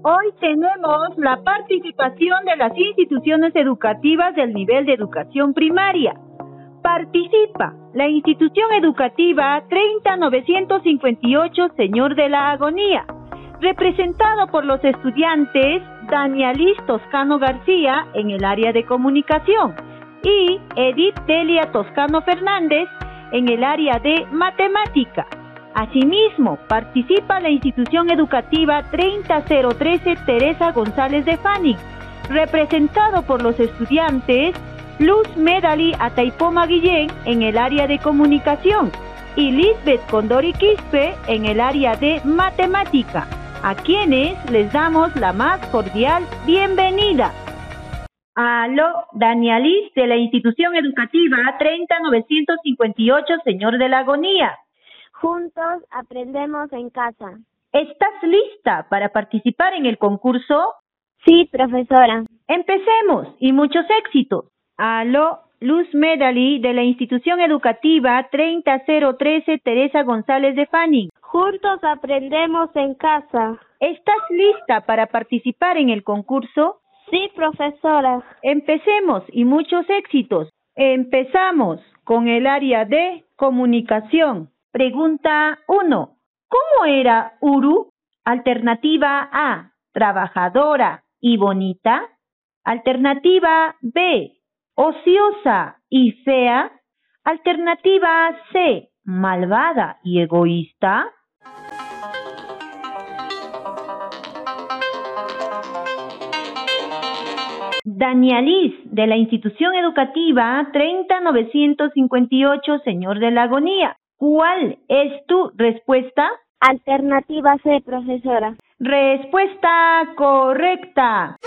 Hoy tenemos la participación de las instituciones educativas del nivel de educación primaria. Participa la institución educativa 30958 Señor de la Agonía, representado por los estudiantes Danialis Toscano García en el área de comunicación y Edith Delia Toscano Fernández en el área de matemática. Asimismo, participa la institución educativa 30013 Teresa González de Fanning, representado por los estudiantes Luz Medali Ataipoma Guillén en el área de comunicación y Lisbeth Condori Quispe en el área de matemática, a quienes les damos la más cordial bienvenida. Aló, Danialis de la institución educativa 30958 Señor de la Agonía. Juntos aprendemos en casa. ¿Estás lista para participar en el concurso? Sí, profesora. Empecemos y muchos éxitos. Aló, Luz Medali de la institución educativa 30013 Teresa González de Fanning. Juntos aprendemos en casa. ¿Estás lista para participar en el concurso? Sí, profesora. Empecemos y muchos éxitos. Empezamos con el área de comunicación. Pregunta 1. ¿Cómo era Uru? Alternativa A, trabajadora y bonita. Alternativa B, ociosa y fea. Alternativa C, malvada y egoísta. Danialis de la institución educativa 30958 Señor de la Agonía. ¿Cuál es tu respuesta? Alternativa C, profesora. Respuesta correcta.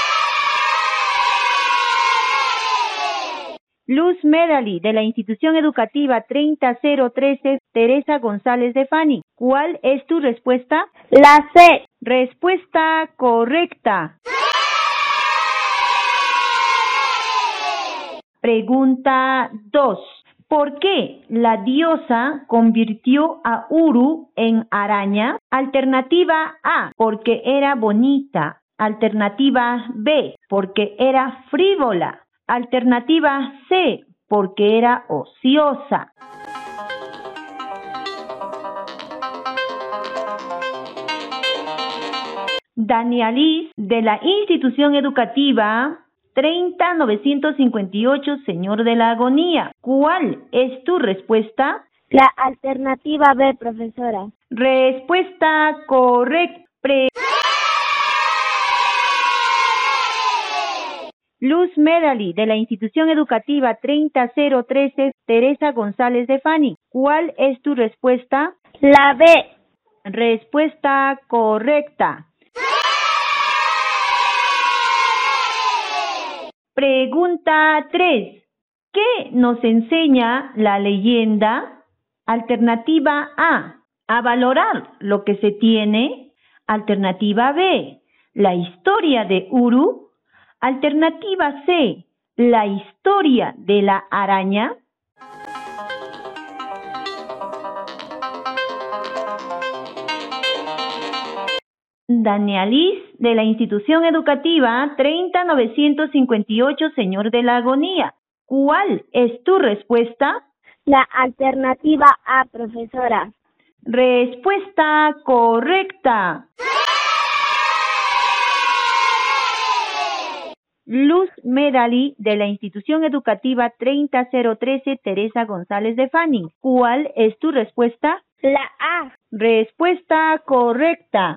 Luz Medali de la institución educativa 30013 Teresa González de Fanning. ¿Cuál es tu respuesta? La C. Respuesta correcta. Pregunta 2. ¿Por qué la diosa convirtió a Uru en araña? Alternativa A, porque era bonita. Alternativa B, porque era frívola. Alternativa C, porque era ociosa. Danialis de la institución educativa 30958 Señor de la Agonía. ¿Cuál es tu respuesta? La alternativa B, profesora. Respuesta correcta. Luz Medali de la institución educativa 30013 Teresa González de Fanning. ¿Cuál es tu respuesta? La B. Respuesta correcta. Pregunta 3. ¿Qué nos enseña la leyenda? Alternativa A valorar lo que se tiene. Alternativa B, la historia de Uru. Alternativa C, la historia de la araña. Danialis de la institución educativa 30958 Señor de la Agonía. ¿Cuál es tu respuesta? La alternativa A, profesora. Respuesta correcta. Luz Medali de la institución educativa 30013 Teresa González de Fanning. ¿Cuál es tu respuesta? La A. Respuesta correcta.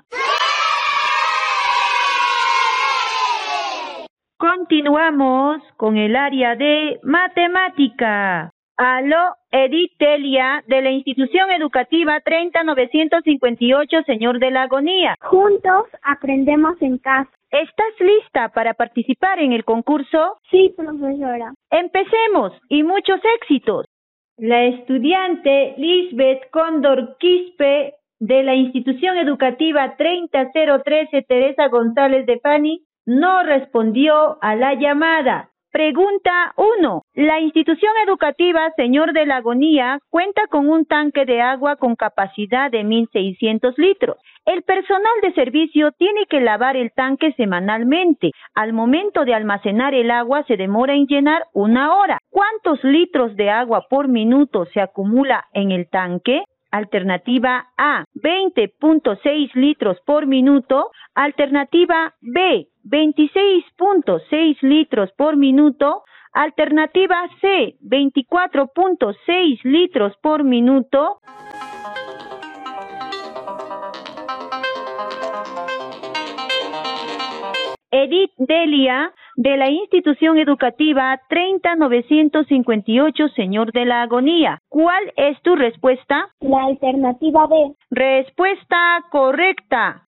Continuamos con el área de matemática. Aló, Edith Delia de la institución educativa 30958 Señor de la Agonía. Juntos aprendemos en casa. ¿Estás lista para participar en el concurso? Sí, profesora. Empecemos y muchos éxitos. La estudiante Lisbeth Condor Quispe de la institución educativa 30013 Teresa González de Fanning no respondió a la llamada. Pregunta 1. La institución educativa Señor de la Agonía cuenta con un tanque de agua con capacidad de 1.600 litros. El personal de servicio tiene que lavar el tanque semanalmente. Al momento de almacenar el agua se demora en llenar 1 hora. ¿Cuántos litros de agua por minuto se acumula en el tanque? Alternativa A, 20.6 litros por minuto. Alternativa B, 26.6 litros por minuto. Alternativa C, 24.6 litros por minuto. Edith Delia, de la institución educativa 30958, Señor de la Agonía. ¿Cuál es tu respuesta? La alternativa B. Respuesta correcta.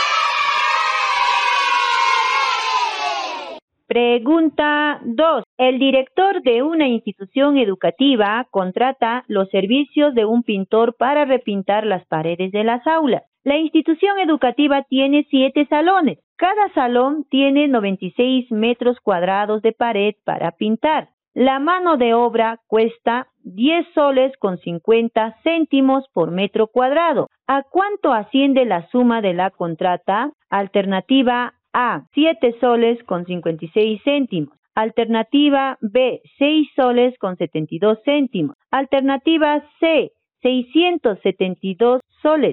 Pregunta 2. El director de una institución educativa contrata los servicios de un pintor para repintar las paredes de las aulas. La institución educativa tiene 7 salones. Cada salón tiene 96 metros cuadrados de pared para pintar. La mano de obra cuesta 10 soles con 50 céntimos por metro cuadrado. ¿A cuánto asciende la suma de la contrata? Alternativa A, 7 soles con 56 céntimos. Alternativa B, 6 soles con 72 céntimos. Alternativa C, 672 soles.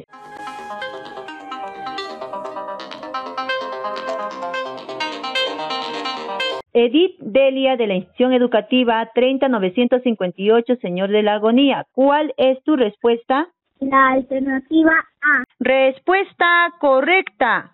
Edith Delia, de la institución educativa 30958, Señor de la Agonía. ¿Cuál es tu respuesta? La alternativa A. Respuesta correcta.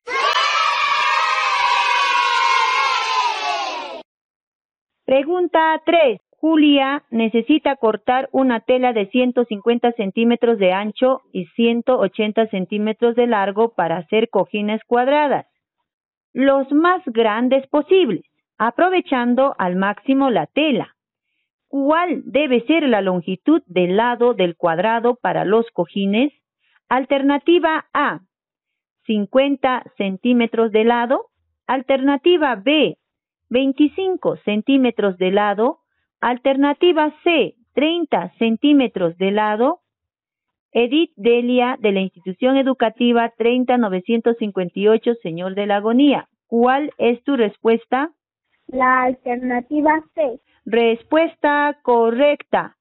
Pregunta 3. Julia necesita cortar una tela de 150 centímetros de ancho y 180 centímetros de largo para hacer cojines cuadradas, los más grandes posibles, aprovechando al máximo la tela. ¿Cuál debe ser la longitud del lado del cuadrado para los cojines? Alternativa A, 50 centímetros de lado. Alternativa B, 25 centímetros de lado. Alternativa C, 30 centímetros de lado. Edith Delia, de la institución educativa 30958, Señor de la Agonía. ¿Cuál es tu respuesta? La alternativa C. Respuesta correcta.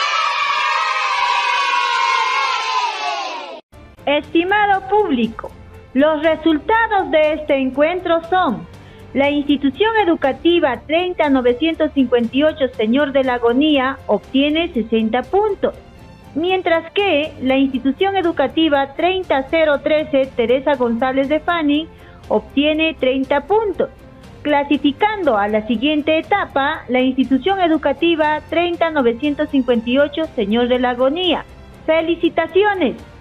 Estimado público, los resultados de este encuentro son: la institución educativa 30958, Señor de la Agonía, obtiene 60 puntos, mientras que la institución educativa 30013, Teresa González de Fanny, obtiene 30 puntos. Clasificando a la siguiente etapa, la institución educativa 30958, Señor de la Agonía. ¡Felicitaciones!